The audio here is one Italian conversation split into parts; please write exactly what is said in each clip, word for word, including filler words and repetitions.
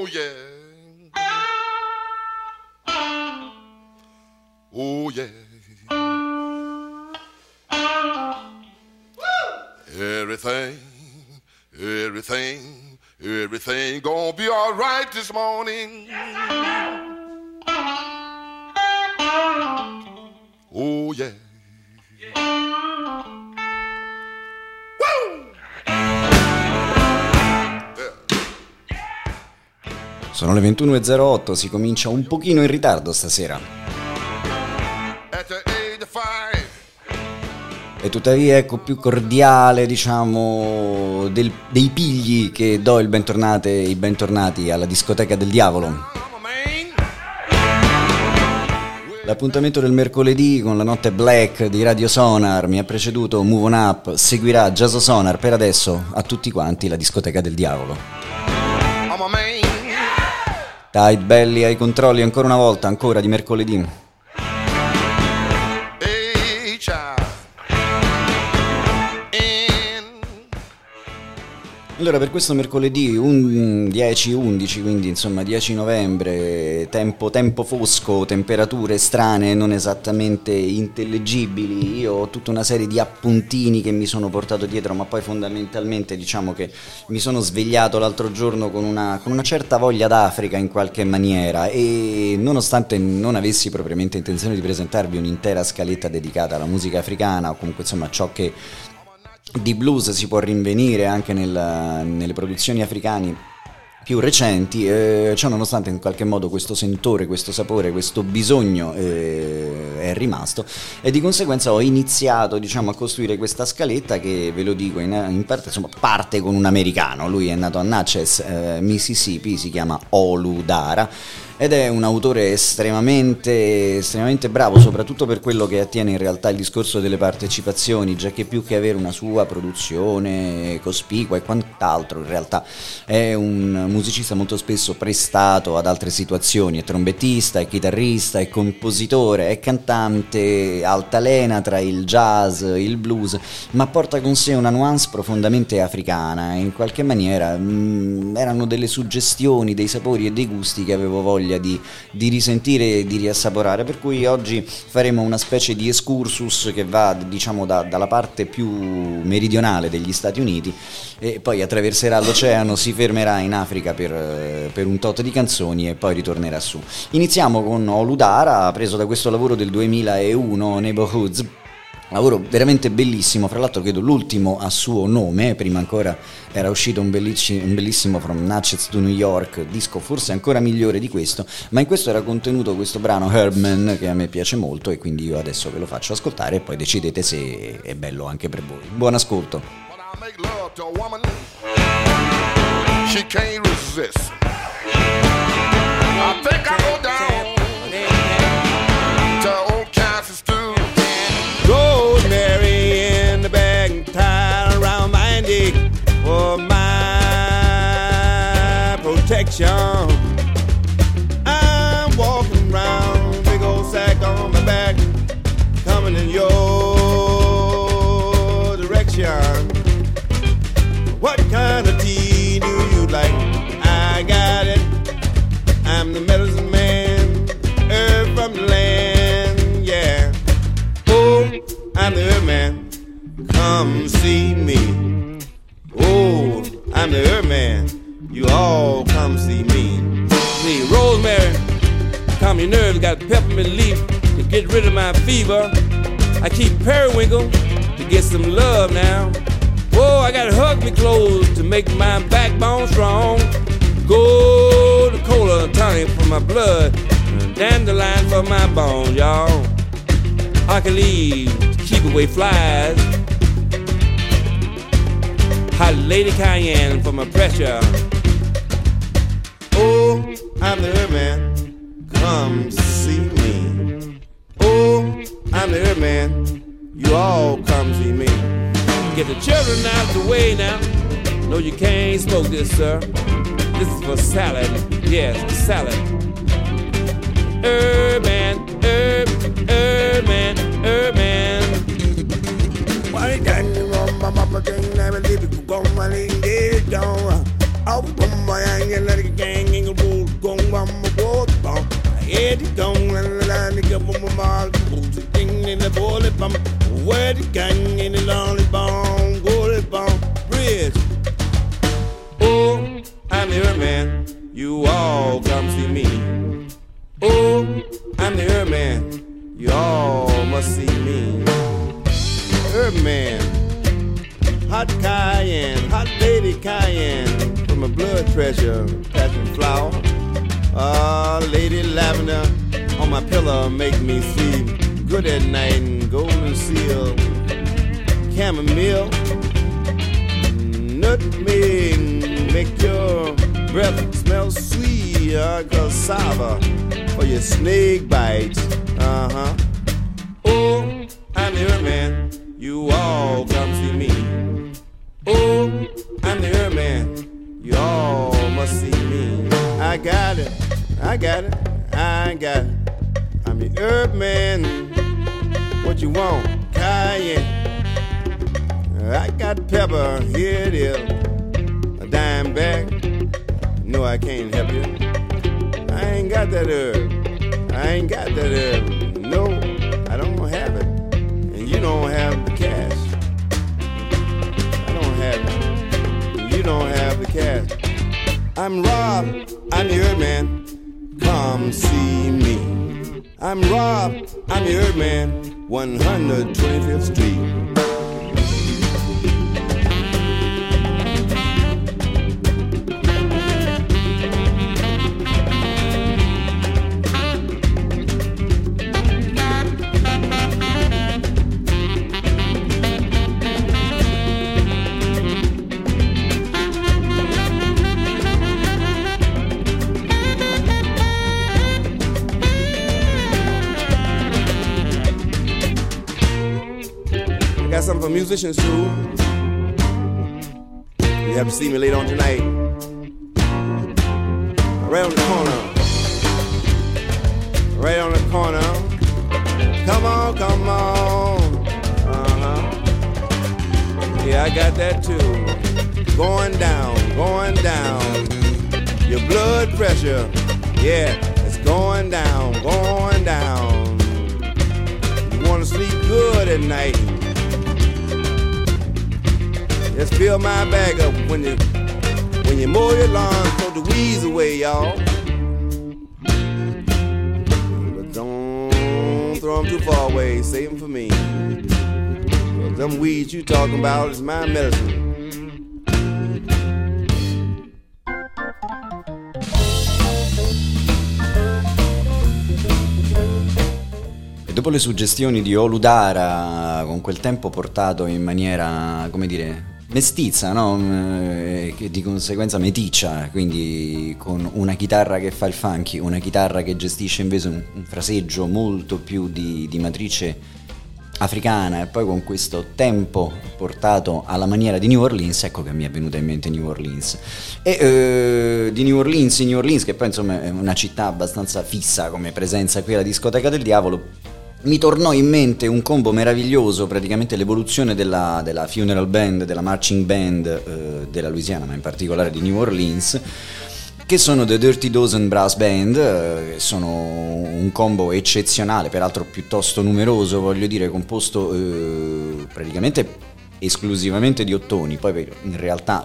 Oh yeah. Oh yeah. Everything, everything, everything gonna be all right this morning. Oh yeah. Sono le ventuno e zero otto, si comincia un pochino in ritardo stasera. E tuttavia ecco più cordiale, diciamo, del, dei pigli che do il bentornate, i bentornati alla discoteca del diavolo. L'appuntamento del mercoledì con la notte black di Radio Sonar mi ha preceduto Move On Up, seguirà Jazz Sonar, per adesso a tutti quanti la discoteca del diavolo. Tight Belly ai controlli ancora una volta, ancora di mercoledì. Allora, per questo mercoledì dieci undici, quindi insomma dieci novembre, tempo, tempo fosco, temperature strane, non esattamente intellegibili. Io ho tutta una serie di appuntini che mi sono portato dietro, ma poi fondamentalmente diciamo che mi sono svegliato l'altro giorno con una, con una certa voglia d'Africa in qualche maniera, e nonostante non avessi propriamente intenzione di presentarvi un'intera scaletta dedicata alla musica africana, o comunque insomma ciò che di blues si può rinvenire anche nel, nelle produzioni africane più recenti, eh, ciò nonostante in qualche modo questo sentore, questo sapore, questo bisogno eh, è rimasto, e di conseguenza ho iniziato, diciamo, a costruire questa scaletta che, ve lo dico, in, in parte insomma parte con un americano. Lui è nato a Natchez, eh, Mississippi, si chiama Olu Dara ed è un autore estremamente estremamente bravo, soprattutto per quello che attiene in realtà il discorso delle partecipazioni, già che più che avere una sua produzione cospicua e quant'altro, in realtà è un musicista molto spesso prestato ad altre situazioni. È trombettista, è chitarrista, è compositore, è cantante, altalena tra il jazz, il blues, ma porta con sé una nuance profondamente africana, e in qualche maniera mh, erano delle suggestioni, dei sapori e dei gusti che avevo voglia Di, di risentire e di riassaporare, per cui oggi faremo una specie di excursus che va, diciamo, da, dalla parte più meridionale degli Stati Uniti e poi attraverserà l'oceano, si fermerà in Africa per, per un tot di canzoni e poi ritornerà su. Iniziamo con Olu Dara, preso da questo lavoro del duemilauno, Neighborhoods. Lavoro veramente bellissimo, fra l'altro credo l'ultimo a suo nome. Prima ancora era uscito un bellissimo, un bellissimo From Natchez to New York, disco forse ancora migliore di questo, ma in questo era contenuto questo brano Herbman che a me piace molto, e quindi io adesso ve lo faccio ascoltare e poi decidete se è bello anche per voi. Buon ascolto. Rosemary in the bag and tied around my neck for my protection. I'm walking around, big old sack on my back, coming in your direction. What kind of tea do you like? I got it. I'm the medicine man, herb from the land, yeah. I'm the herb man, come see me. Oh, I'm the herb man, you all come see me. See, rosemary, calm your nerves, got peppermint leaf to get rid of my fever. I keep periwinkle to get some love now. Oh, I gotta hug me close to make my backbone strong. Gold cola tonic for my blood, dandelion for my bones, y'all. I can leave to keep away flies. Hot lady cayenne for my pressure. Oh, I'm the herb man, come see me. Oh, I'm the herb man, you all come see me. Get the children out of the way now. No, you can't smoke this, sir. This is for salad, yes, salad. Herb man, herb, herb man, herb man. Why can't you run my mama thing? Never leave it, go my lady, don't. Oh, my young and let it gang, Where'd it go? In the bullet bump. Where'd it gang in the lonely bone? Bullet bump bridge. Oh, I'm the Earth Man. You all come see me. Oh, I'm the Earth Man. You all must see me. Earth Man. Hot cayenne, hot lady cayenne. From a blood pressure, passion flower. Ah, uh, lady lavender on my pillow make me sleep good at night. And golden seal, chamomile, nutmeg make your breath smell sweet. Uh, cassava for your snake bites. Uh huh. Oh, I'm the Earth Man. You all come see me. Oh, I'm the Earth Man. You all must see me. I got it. I got it. I got it. I'm the Earth Man. What you want? Cayenne. I got pepper. Here it is. A dime bag. No, I can't help you. I ain't got that herb. I ain't got that herb. No, I don't have it. And you don't have the cash. I don't have it. You don't have the cash. I'm Rob. I'm the Earth Man. Come see me. I'm Rob. I'm the Earth Man. one twenty-fifth Street. Something for musicians too. You have to see me later on tonight. Right on the corner. Right on the corner. Come on, come on. Uh-huh. Yeah, I got that too. Going down, going down. Your blood pressure, yeah, it's going down, going down. You wanna sleep good at night. Just fill my bag up when you when you mow your lawn, throw the weeds away, y'all. But don't throw them too far away, save them for me. Well, them weeds you talking about is my medicine. Dopo le suggestioni di Oludara, con quel tempo portato in maniera, come dire, mestizza, no? E che di conseguenza meticcia, quindi con una chitarra che fa il funky, una chitarra che gestisce invece un, un fraseggio molto più di, di matrice africana, e poi con questo tempo portato alla maniera di New Orleans, ecco che mi è venuta in mente New Orleans. E eh, di New Orleans in New Orleans, che poi insomma è una città abbastanza fissa come presenza qui alla discoteca del diavolo, mi tornò in mente un combo meraviglioso, praticamente l'evoluzione della, della funeral band, della marching band eh, della Louisiana, ma in particolare di New Orleans, che sono The Dirty Dozen Brass Band, eh, che sono un combo eccezionale, peraltro piuttosto numeroso, voglio dire, composto eh, praticamente esclusivamente di ottoni. Poi in realtà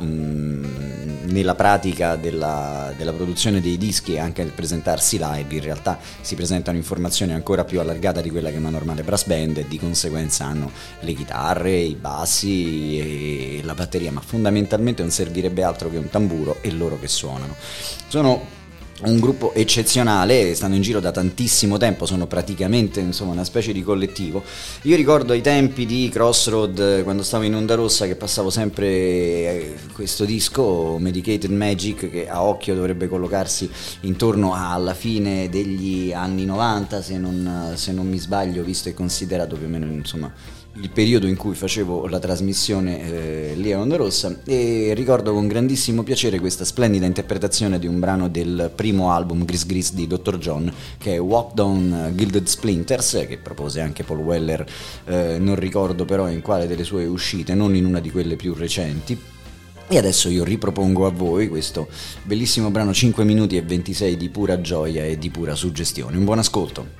mh, nella pratica della, della produzione dei dischi e anche nel presentarsi live, in realtà si presentano informazioni ancora più allargata di quella che una normale brass band, e di conseguenza hanno le chitarre, i bassi e la batteria, ma fondamentalmente non servirebbe altro che un tamburo e loro che suonano. Sono un gruppo eccezionale, stanno in giro da tantissimo tempo, sono praticamente insomma una specie di collettivo. Io ricordo ai tempi di Crossroad, quando stavo in Onda Rossa, che passavo sempre questo disco Medicated Magic, che a occhio dovrebbe collocarsi intorno alla fine degli anni novanta, se non, se non mi sbaglio, visto e considerato più o meno insomma il periodo in cui facevo la trasmissione eh, lì a Onda Rossa. E ricordo con grandissimo piacere questa splendida interpretazione di un brano del primo album Gris Gris di doctor John, che è Walk Down Gilded Splinters, che propose anche Paul Weller, eh, non ricordo però in quale delle sue uscite, non in una di quelle più recenti. E adesso io ripropongo a voi questo bellissimo brano, cinque minuti e ventisei di pura gioia e di pura suggestione. Un buon ascolto.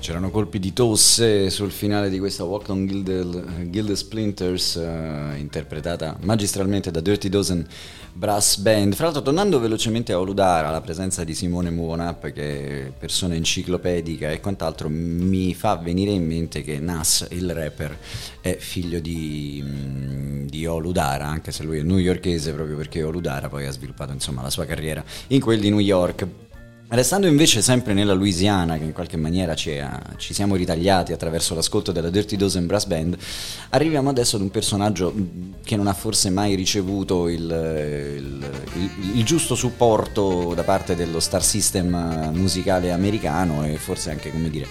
C'erano colpi di tosse sul finale di questa Walk on Gilded, Gilded Splinters, uh, interpretata magistralmente da Dirty Dozen Brass Band. Fra l'altro, tornando velocemente a Oludara, la presenza di Simone Move On Up, che è persona enciclopedica e quant'altro, mi fa venire in mente che Nas, il rapper, è figlio di, di Oludara, anche se lui è newyorkese, proprio perché Oludara poi ha sviluppato insomma la sua carriera in quel di New York. Restando invece sempre nella Louisiana, che in qualche maniera ci, è, ci siamo ritagliati attraverso l'ascolto della Dirty Dozen Brass Band, arriviamo adesso ad un personaggio che non ha forse mai ricevuto il, il, il, il giusto supporto da parte dello star system musicale americano, e forse anche, come dire,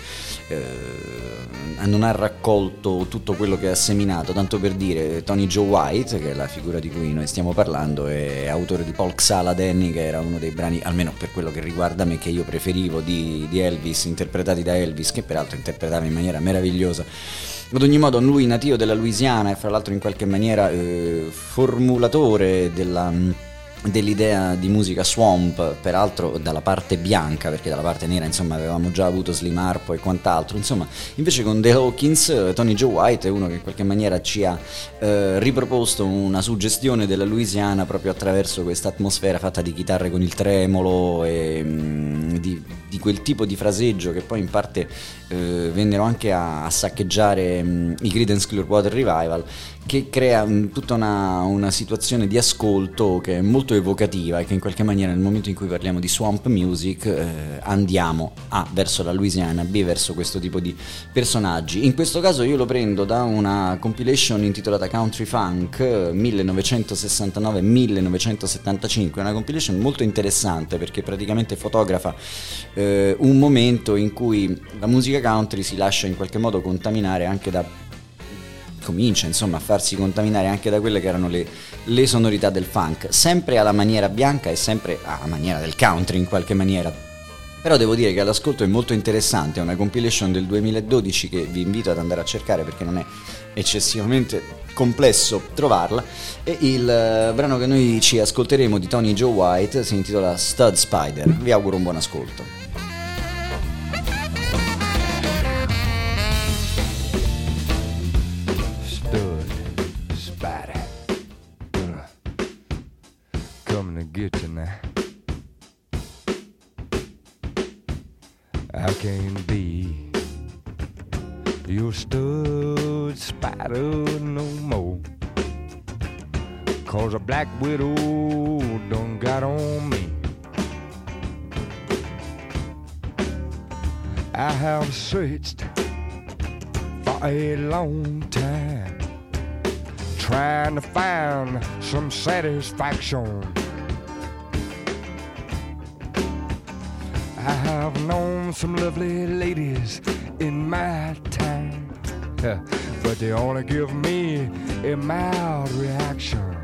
eh, non ha raccolto tutto quello che ha seminato. Tanto per dire, Tony Joe White, che è la figura di cui noi stiamo parlando, è autore di Polk Salad Annie, che era uno dei brani, almeno per quello che riguarda me, che io preferivo di, di Elvis, interpretati da Elvis, che peraltro interpretava in maniera meravigliosa. Ad ogni modo, lui, nativo della Louisiana, e fra l'altro in qualche maniera eh, formulatore della dell'idea di musica swamp, peraltro dalla parte bianca, perché dalla parte nera insomma avevamo già avuto Slim Harpo e quant'altro. Insomma, invece con The Hawkins, Tony Joe White è uno che in qualche maniera ci ha eh, riproposto una suggestione della Louisiana proprio attraverso questa atmosfera fatta di chitarre con il tremolo e mh, di, di quel tipo di fraseggio che poi in parte eh, vennero anche a, a saccheggiare mh, i Creedence Clearwater Revival, che crea mh, tutta una, una situazione di ascolto che è molto evocativa e che in qualche maniera, nel momento in cui parliamo di swamp music, eh, andiamo A verso la Louisiana, B verso questo tipo di personaggi. In questo caso io lo prendo da una compilation intitolata Country Funk millenovecentosessantanove millenovecentosettantacinque, una compilation molto interessante perché praticamente fotografa eh, un momento in cui la musica country si lascia in qualche modo contaminare anche da comincia insomma a farsi contaminare anche da quelle che erano le, le sonorità del funk, sempre alla maniera bianca e sempre alla maniera del country in qualche maniera. Però devo dire che all'ascolto è molto interessante, è una compilation del duemiladodici che vi invito ad andare a cercare perché non è eccessivamente complesso trovarla, e il uh, brano che noi ci ascolteremo di Tony Joe White si intitola Stud Spider. Vi auguro un buon ascolto. Get you now. I can't be your stud spider no more, 'cause a black widow done got on me. I have searched for a long time, trying to find some satisfaction. I have known some lovely ladies in my time, but they only give me a mild reaction.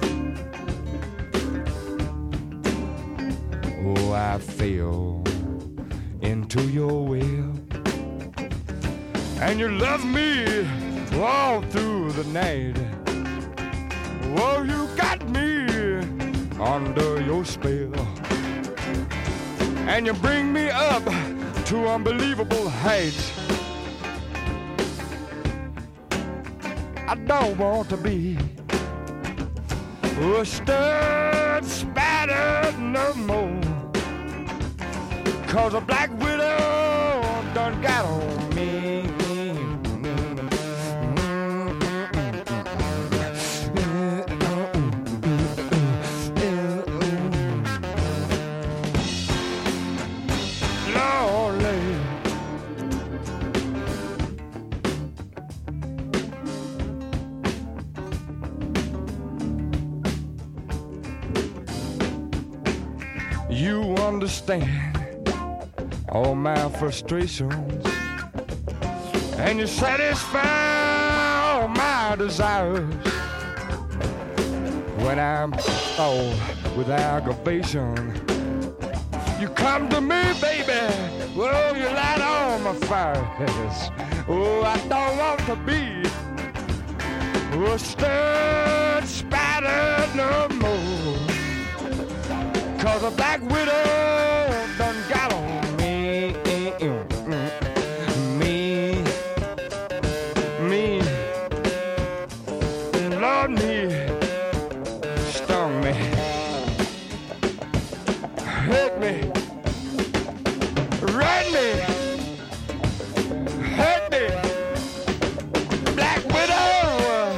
Oh, I fell into your web, and you love me all through the night. Oh, you got me under your spell, and you bring me up to unbelievable heights. I don't want to be a stud spider no more, 'cause a black widow done got on me. You understand all my frustrations, and you satisfy all my desires. When I'm all with aggravation, you come to me, baby. Oh, you light on my fire. Oh, I don't want to be a stud spider no more, 'cause a black widow done got on me, me. me, hurt me, run me, hurt me, Black Widow.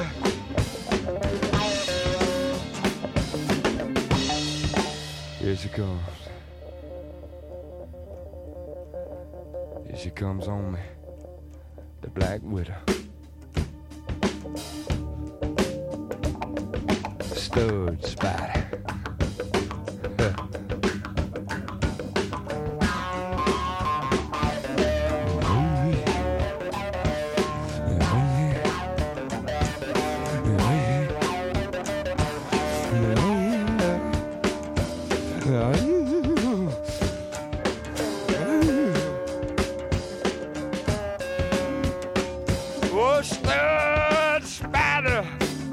Here she comes. Here she comes on me, the Black Widow. Stud Spider. Oh, Stud Spider.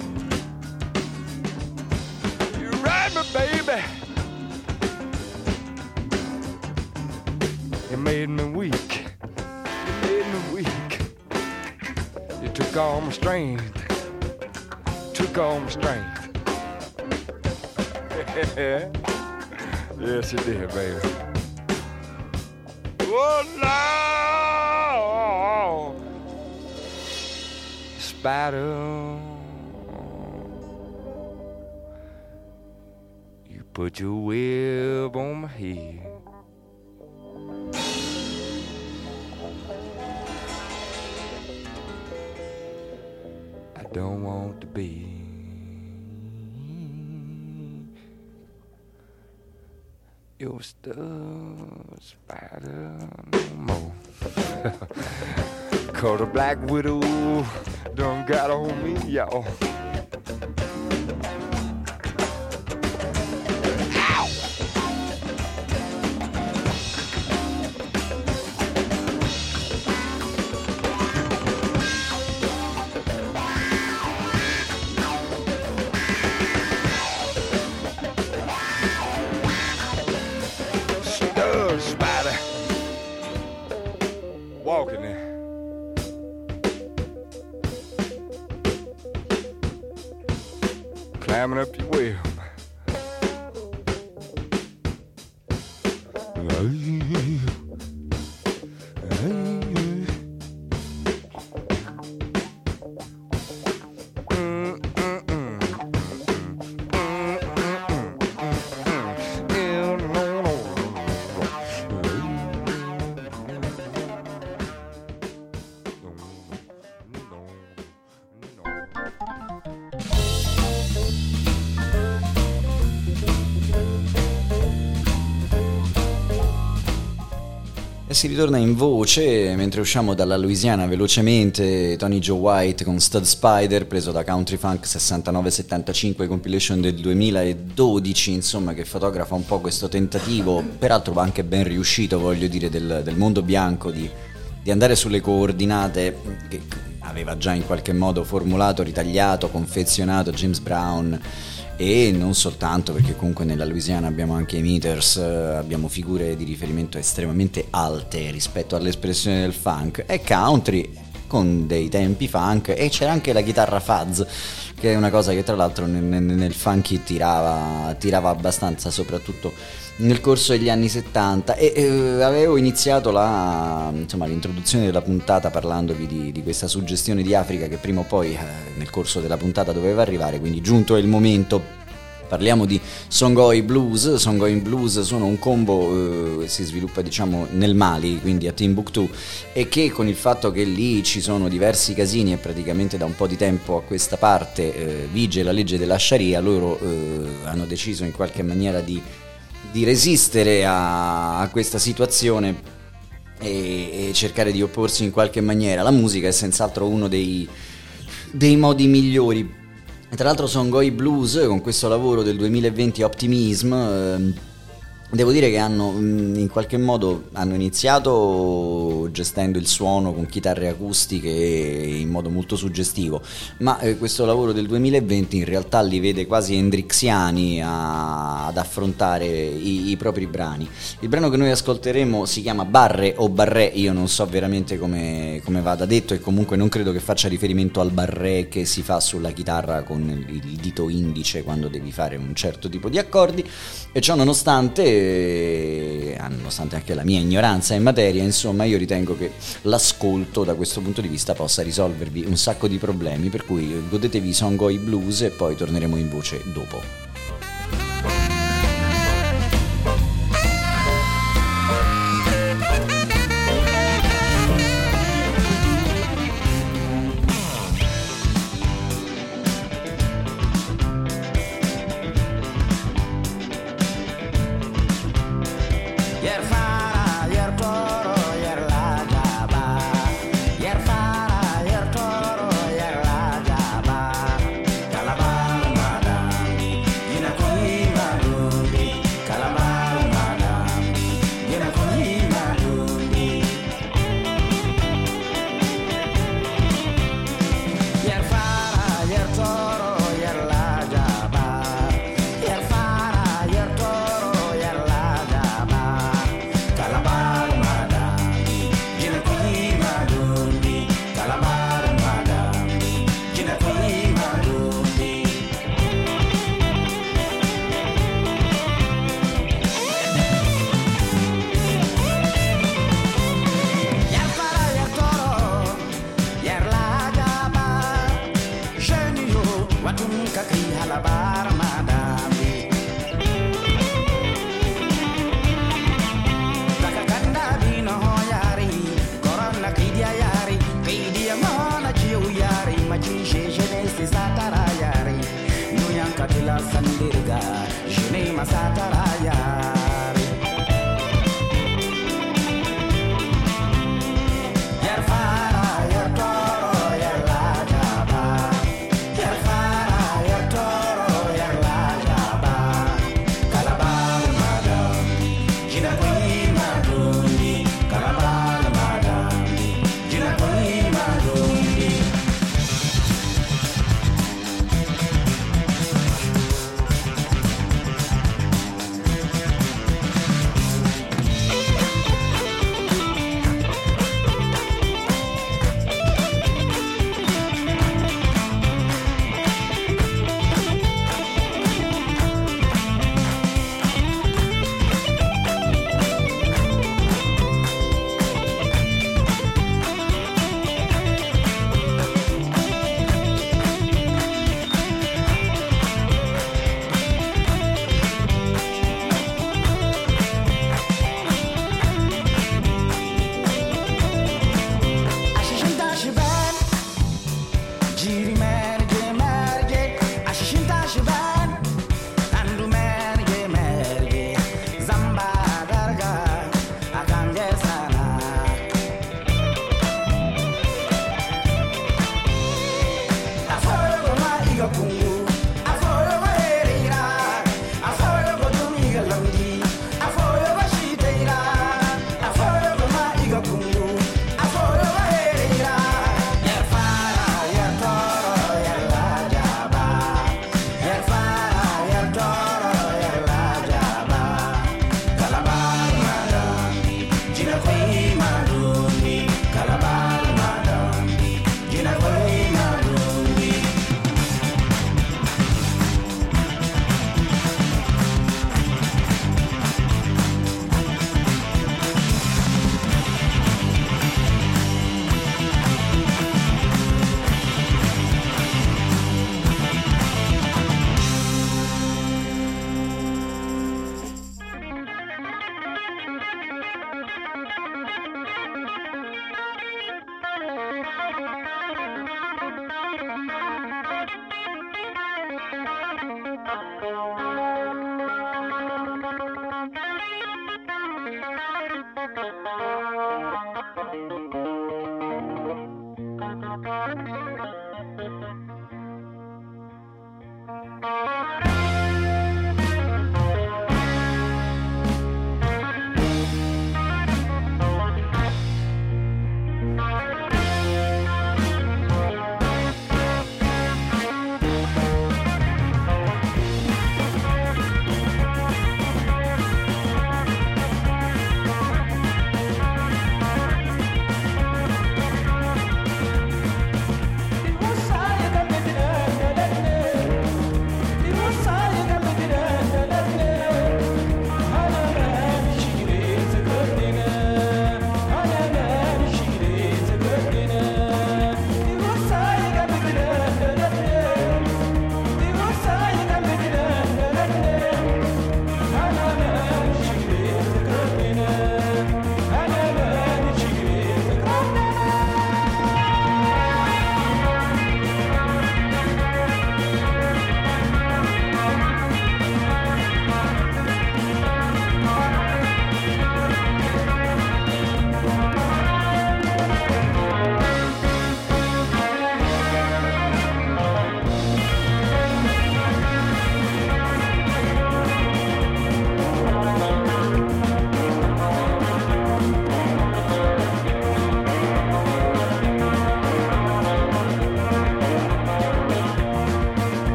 Baby, you made me weak. You made me weak. You took all my strength. Took all my strength. Yes, you did, baby. Oh no, Spider. Put your web on my head. I don't want to be your Stud Spider no more. 'Cause the Black Widow done got on me, y'all. Walking there. Climbing up your web. Si ritorna in voce mentre usciamo dalla Louisiana velocemente. Tony Joe White con Stud Spider, preso da Country Funk sessantanove settantacinque, compilation del duemiladodici, insomma, che fotografa un po' questo tentativo, peraltro anche ben riuscito, voglio dire, del, del mondo bianco di, di andare sulle coordinate che aveva già in qualche modo formulato, ritagliato, confezionato James Brown. E non soltanto, perché comunque nella Louisiana abbiamo anche i Meters, abbiamo figure di riferimento estremamente alte rispetto all'espressione del funk, e country con dei tempi funk, e c'era anche la chitarra fuzz, che è una cosa che tra l'altro nel, nel funky tirava, tirava abbastanza, soprattutto nel corso degli anni settanta. E eh, avevo iniziato la, insomma, l'introduzione della puntata parlandovi di, di questa suggestione di Africa che prima o poi eh, nel corso della puntata doveva arrivare, quindi giunto è il momento. Parliamo di Songoi Blues. Songoi Blues sono un combo eh, si sviluppa, diciamo, nel Mali, quindi a Timbuktu, e che con il fatto che lì ci sono diversi casini e praticamente da un po' di tempo a questa parte eh, vige la legge della Sharia, loro eh, hanno deciso in qualche maniera di, di resistere a, a questa situazione e, e cercare di opporsi in qualche maniera. La musica è senz'altro uno dei, dei modi migliori. Tra l'altro Songoi Blues, con questo lavoro del duemilaventi Optimism, eh, Devo dire che hanno in qualche modo hanno iniziato gestendo il suono con chitarre acustiche in modo molto suggestivo, ma eh, questo lavoro del duemilaventi in realtà li vede quasi hendrixiani a, ad affrontare i, i propri brani. Il brano che noi ascolteremo si chiama Barre o Barré, io non so veramente come, come vada detto, e comunque non credo che faccia riferimento al barré che si fa sulla chitarra con il dito indice quando devi fare un certo tipo di accordi, e ciò nonostante nonostante anche la mia ignoranza in materia, insomma, io ritengo che l'ascolto da questo punto di vista possa risolvervi un sacco di problemi, per cui godetevi Song Oi Blues e poi torneremo in voce dopo.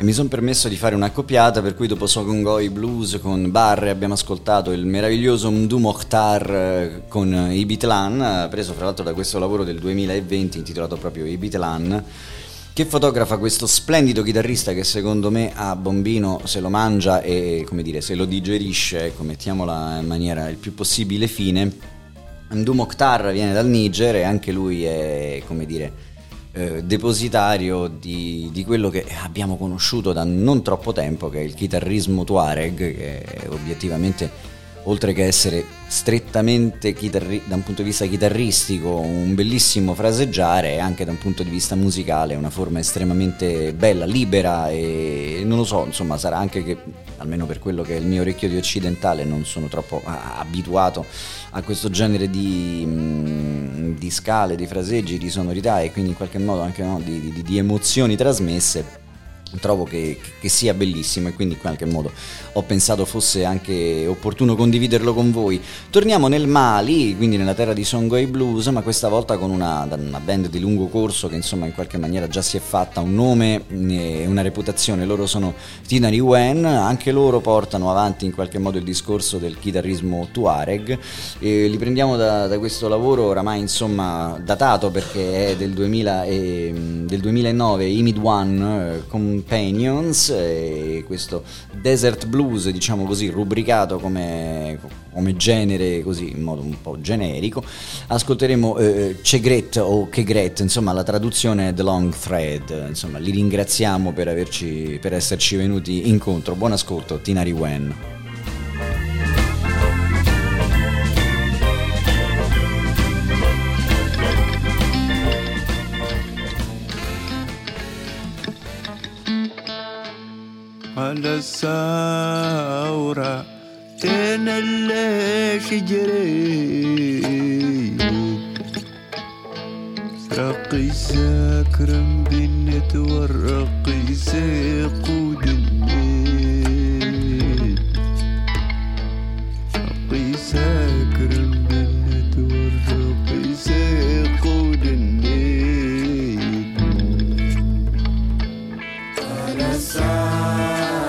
mi sono permesso di fare un'accoppiata, per cui dopo Songoi Blues con Barre abbiamo ascoltato il meraviglioso Mdou Mokhtar con Ibitlan, preso fra l'altro da questo lavoro del duemilaventi intitolato proprio Ibitlan, che fotografa questo splendido chitarrista che secondo me a Bombino se lo mangia e, come dire, se lo digerisce, ecco, mettiamola in maniera il più possibile fine. Mdou Mokhtar viene dal Niger e anche lui è, come dire, Eh, depositario di, di quello che abbiamo conosciuto da non troppo tempo, che è il chitarrismo Tuareg, che è obiettivamente, oltre che essere strettamente chitarri- da un punto di vista chitarristico un bellissimo fraseggiare, anche da un punto di vista musicale una forma estremamente bella, libera, e non lo so, insomma sarà anche che, almeno per quello che è il mio orecchio di occidentale, non sono troppo ah, abituato a questo genere di, mh, di scale, di fraseggi, di sonorità e quindi in qualche modo anche no, di, di, di emozioni trasmesse. Trovo che, che sia bellissimo e quindi in qualche modo ho pensato fosse anche opportuno condividerlo con voi. Torniamo nel Mali, quindi nella terra di Songoi Blues, ma questa volta con una, una band di lungo corso che insomma in qualche maniera già si è fatta un nome e una reputazione. Loro sono Tinari Wen, anche loro portano avanti in qualche modo il discorso del chitarrismo Tuareg e li prendiamo da, da questo lavoro oramai insomma datato, perché è del, duemila e, del duemilanove, Imid One con Companions, e questo desert blues, diciamo così, rubricato come, come genere così in modo un po' generico. Ascolteremo eh, Chegret o Kegret, insomma la traduzione è The Long Thread. Insomma li ringraziamo per averci per esserci venuti incontro. Buon ascolto, Tinari Wen. على الثورة تنلى شجري رقي ساكرم بنت والرقي سيقود الليل رقي ساكرم بنت والرقي سيقود الليل على الثورة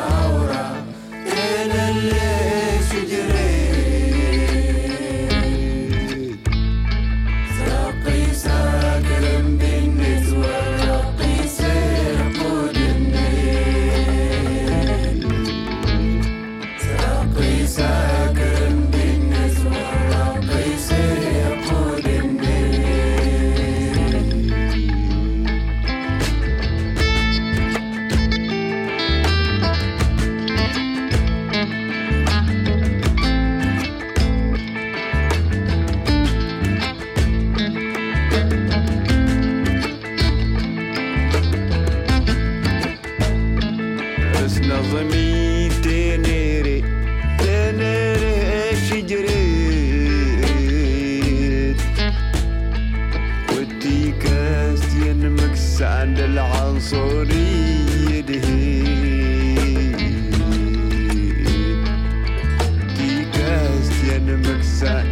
عند العنصرية دهيت تيكاست ينمك سعد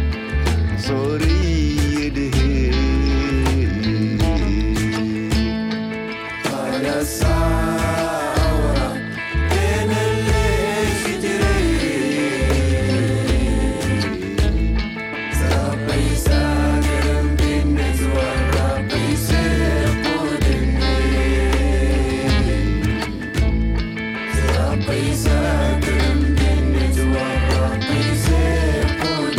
صورية دهيت على الثورة بين الليل تريد ربي ساكن بالنزوة ربي سيقود ربي ساكن بالنجوى ربي سيقود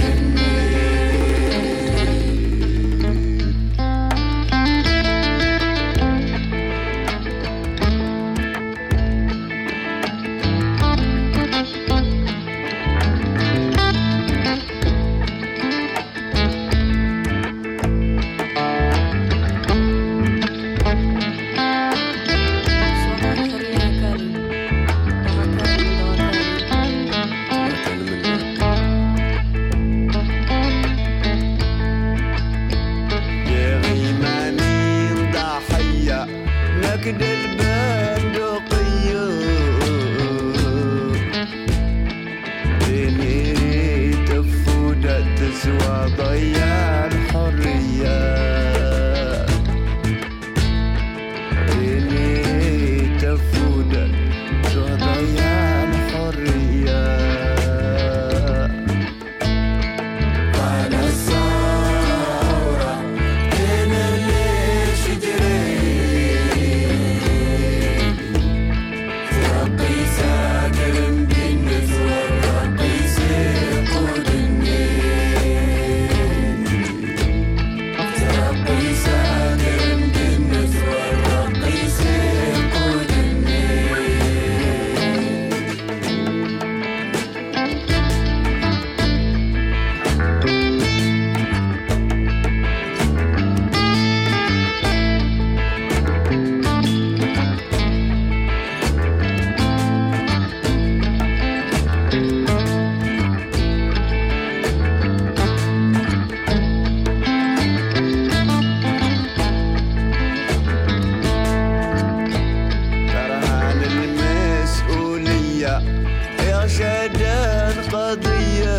إرشادا قضية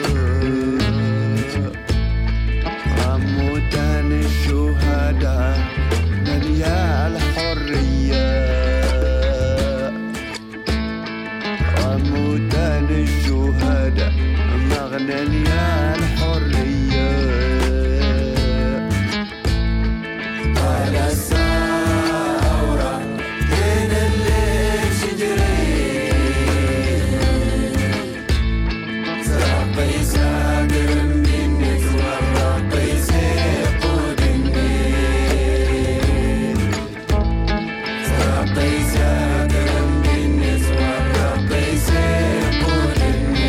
عمودان الشهداء مليا الحرية عمودان الشهداء مغنى ليا الحرية على الثورة بين الليل شجري سرقي ساقر من تورقي سيقود النيل سرقي ساقر من تورقي سيقود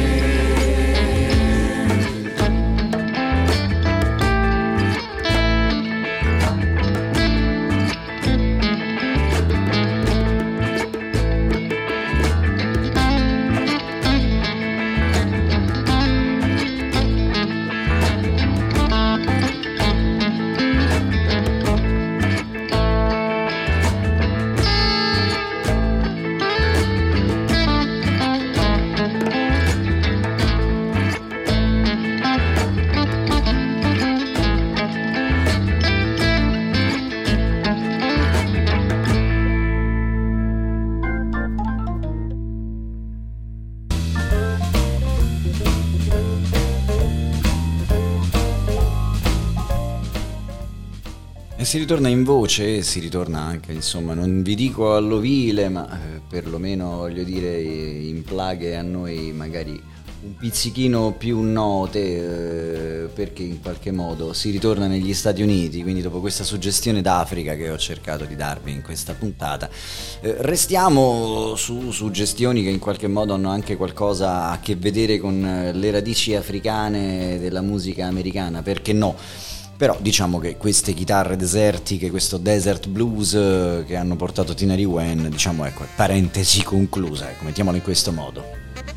E si ritorna in voce e si ritorna anche, insomma, non vi dico all'ovile, ma eh, perlomeno voglio dire in plaghe a noi magari un pizzichino più note, eh, perché in qualche modo si ritorna negli Stati Uniti, quindi dopo questa suggestione d'Africa che ho cercato di darvi in questa puntata, eh, restiamo su suggestioni che in qualche modo hanno anche qualcosa a che vedere con le radici africane della musica americana, perché no? Però diciamo che queste chitarre desertiche, questo desert blues eh, che hanno portato Tinari Wen, diciamo, ecco, parentesi conclusa, ecco, mettiamolo in questo modo.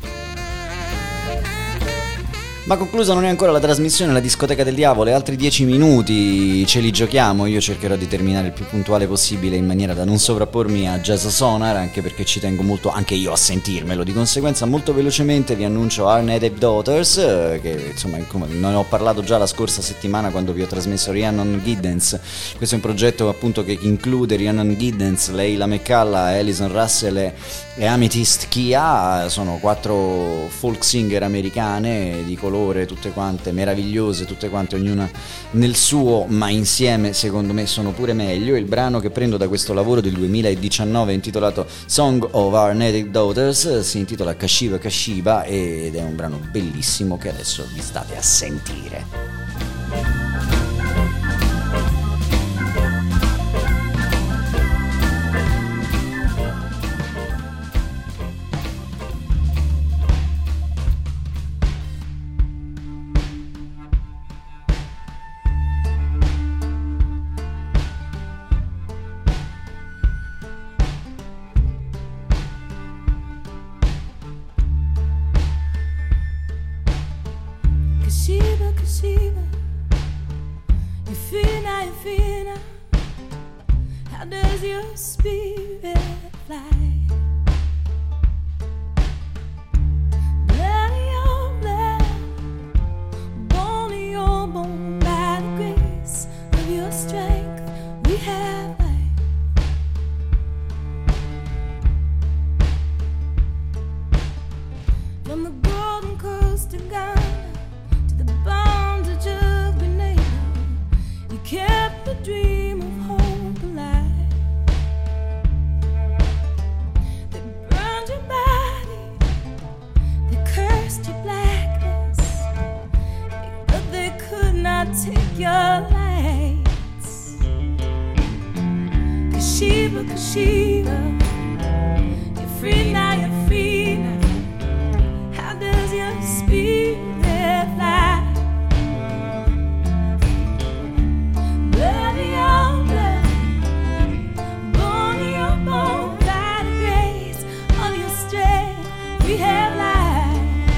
Ma conclusa non è ancora la trasmissione La Discoteca del Diavolo, e altri dieci minuti ce li giochiamo. Io cercherò di terminare il più puntuale possibile in maniera da non sovrappormi a Jazz Sonar, anche perché ci tengo molto anche io a sentirmelo. Di conseguenza molto velocemente vi annuncio Our Native Daughters, che insomma ne ho parlato già la scorsa settimana quando vi ho trasmesso Rhiannon Giddens. Questo è un progetto appunto che include Rhiannon Giddens, Leila McCalla, Alison Russell e, e Amethyst Kia. Sono quattro folk singer americane di colore, tutte quante meravigliose, tutte quante ognuna nel suo, ma insieme secondo me sono pure meglio. Il brano che prendo da questo lavoro del duemiladiciannove intitolato Song of Our Native Daughters si intitola Kashiba Kashiba ed è un brano bellissimo che adesso vi state a sentire. Kashiba, Kashiba, you feel now, you feel now. How does your spirit fly? Blood in your blood, bone in your bone. By the grace of your strength, we have life. From the Golden Coast to Ghana, bondage of Grenada, you kept the dream of hope alive. They burned your body, they cursed your blackness, but they could not take your lights. Kashiba, Kashiba, you're free now, you're free now. How does your spirit fly? We have life.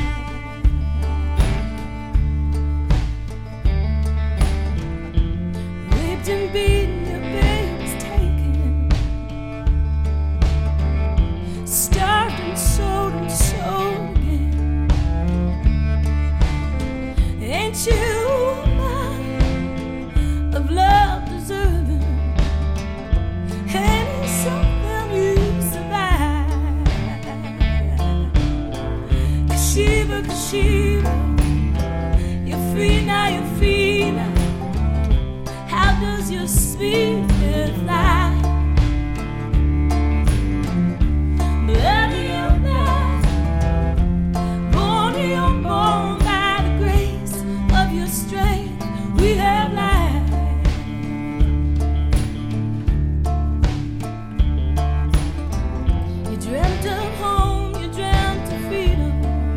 Raped and beaten, your baby's taken. Starved and sold. Shiva, Shiva, you're free now, you're free now. How does your spirit fly? Bloody or not, born you're born by the grace of your strength. We have life. You dreamt of home, you dreamt of freedom.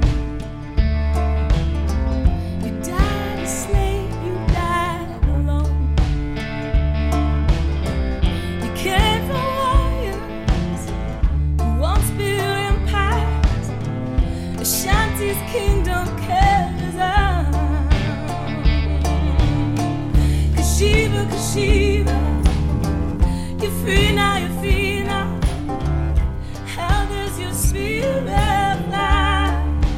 You died a slave, you died alone. You came from warriors who once built empires. Ashanti's kingdom carries on. Kashiva, Kashiva, you're free now, you're free now. How does your spirit fly?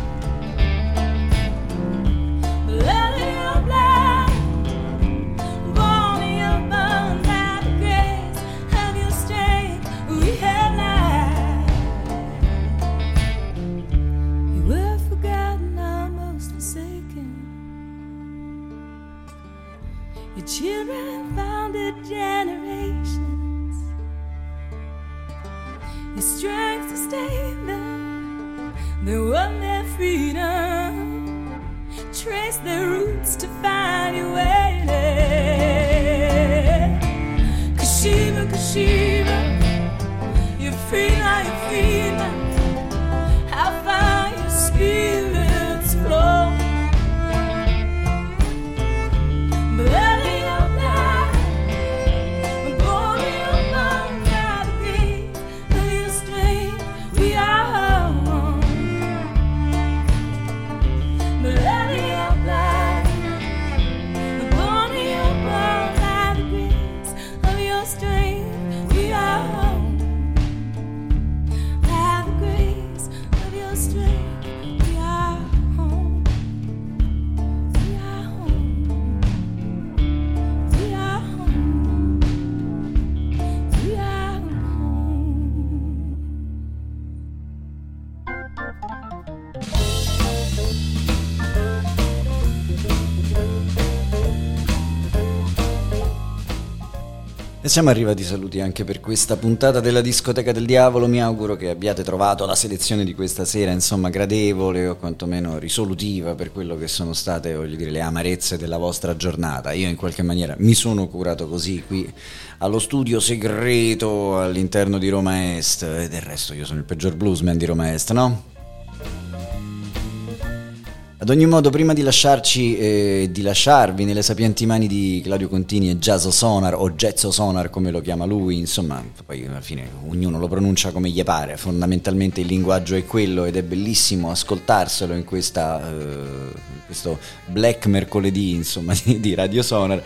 Blood in your blood, born in your bones by the grace of your strength. We have life. You were forgotten, almost forsaken. Your children founded generations. Your strength sustained them. They won their freedom. Trace their roots to find your way there. Kashiva, Kashiva, you're free now, you're free now. How far your spirits flow. Blood in your blood, born in your bones by the grace of your strength. We are home. Blood in your blood, born in your bones by the grace of your strength. We are home. By the grace of your strength, we are home. We are home. We are home. We are home. E siamo arrivati, saluti anche per questa puntata della Discoteca del Diavolo. Mi auguro che abbiate trovato la selezione di questa sera, insomma, gradevole o quantomeno risolutiva per quello che sono state, voglio dire, le amarezze della vostra giornata. Io in qualche maniera mi sono curato così qui allo studio segreto all'interno di Roma Est, e del resto io sono il peggior bluesman di Roma Est, no? Ad ogni modo, prima di lasciarci e eh, di lasciarvi nelle sapienti mani di Claudio Contini e Jazzo Sonar, o Jazzo Sonar come lo chiama lui, insomma, poi alla fine ognuno lo pronuncia come gli pare, fondamentalmente il linguaggio è quello ed è bellissimo ascoltarselo in questa eh, in questo Black mercoledì, insomma, di, di Radio Sonar.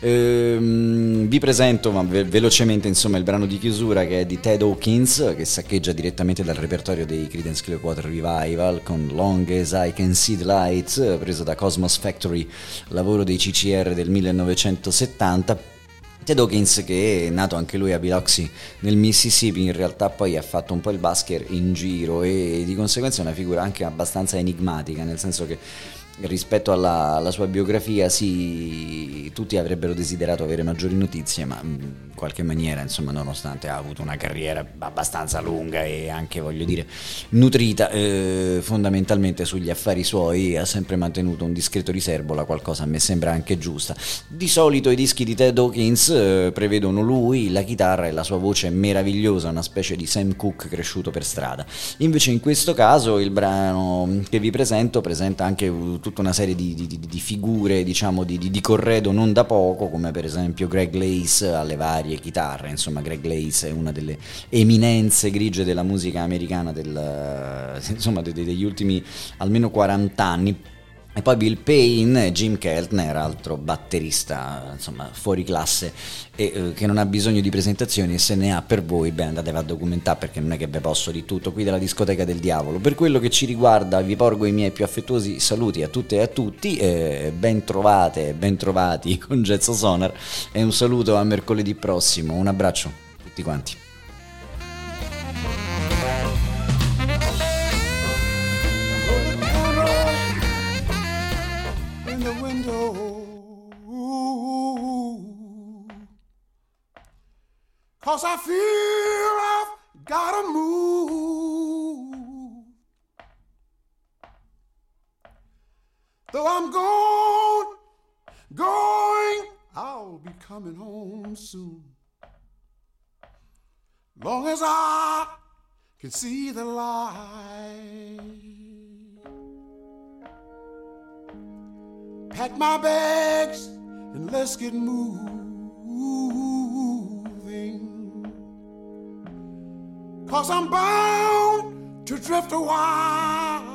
Ehm, vi presento ma ve- velocemente, insomma, il brano di chiusura, che è di Ted Hawkins, che saccheggia direttamente dal repertorio dei Creedence Clearwater Revival con Long as I Can See the Light, preso da Cosmos Factory, lavoro dei C C R del millenovecentosettanta. Ted Hawkins, che è nato anche lui a Biloxi nel Mississippi, in realtà poi ha fatto un po' il busker in giro e di conseguenza è una figura anche abbastanza enigmatica, nel senso che rispetto alla, alla sua biografia sì, tutti avrebbero desiderato avere maggiori notizie, ma in qualche maniera, insomma, nonostante ha avuto una carriera abbastanza lunga e anche, voglio dire, nutrita, eh, fondamentalmente sugli affari suoi ha sempre mantenuto un discreto riserbo, la qualcosa a me sembra anche giusta. Di solito i dischi di Ted Hawkins eh, prevedono lui, la chitarra e la sua voce meravigliosa, una specie di Sam Cooke cresciuto per strada. Invece in questo caso il brano che vi presento presenta anche tutta una serie di, di, di figure, diciamo, di, di, di corredo non da poco, come per esempio Greg Lace alle varie chitarre. Insomma, Greg Lace è una delle eminenze grigie della musica americana del, insomma, de, de, degli ultimi almeno quaranta anni. E poi Bill Payne, Jim Keltner, altro batterista, insomma, fuori classe e eh, che non ha bisogno di presentazioni, e se ne ha per voi, beh, andatevi a documentare, perché non è che ve posso di tutto qui della Discoteca del Diavolo. Per quello che ci riguarda vi porgo i miei più affettuosi saluti a tutte e a tutti, eh, ben trovate, ben trovati con Jazzo Sonar, e un saluto a mercoledì prossimo, un abbraccio a tutti quanti. Oh, 'cause I feel I've gotta move. Though I'm gone, going, I'll be coming home soon. Long as I can see the light. Pack my bags and let's get moving. 'Cause I'm bound to drift a while.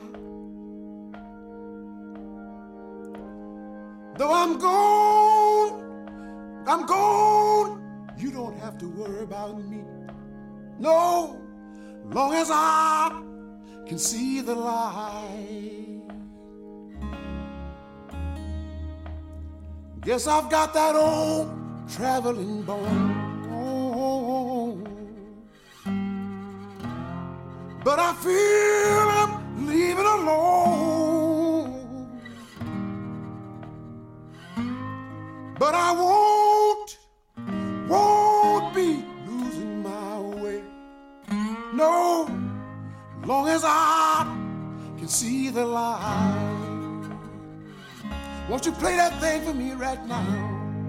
Though I'm gone, I'm gone, you don't have to worry about me. No, long as I can see the light. Guess I've got that old traveling bone. But I feel I'm leaving alone. But I won't, won't be losing my way. No, long as I can see the light. Won't you play that thing for me right now?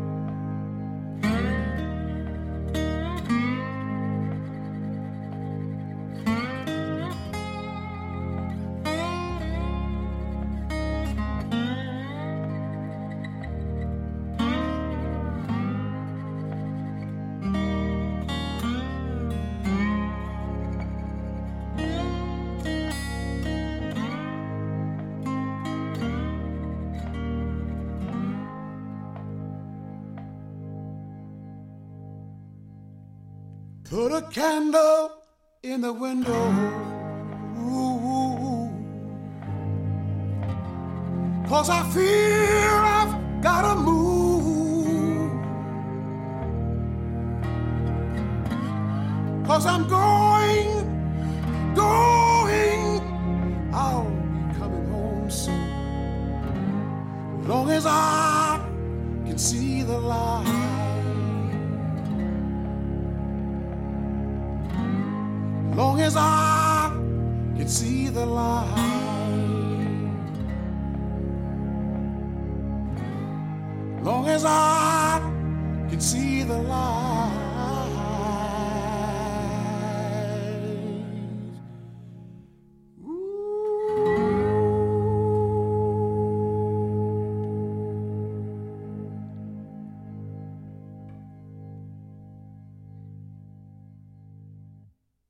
Put a candle in the window. Ooh, 'cause I feel I've gotta move. 'Cause I'm going, going, I'll be coming home soon. Long as I can see the light. Long as I can see the light. Long as I can see the light.